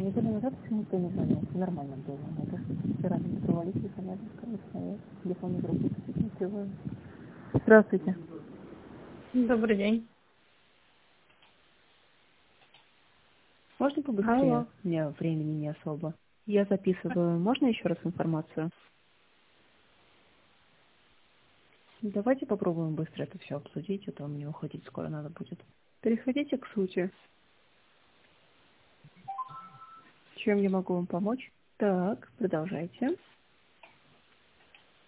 неделю назад еще никто не звонил. Нормально было. Это вчера не закрывались, непонятно, конечно, телефонную группу не открываю. Здравствуйте. Добрый день. Можно побыстрее? Алло. У меня времени не особо. Я записываю. Можно еще раз информацию? Давайте попробуем быстро это все обсудить, а то мне уходить скоро надо будет. Переходите к сути. Чем я могу вам помочь? Так, продолжайте.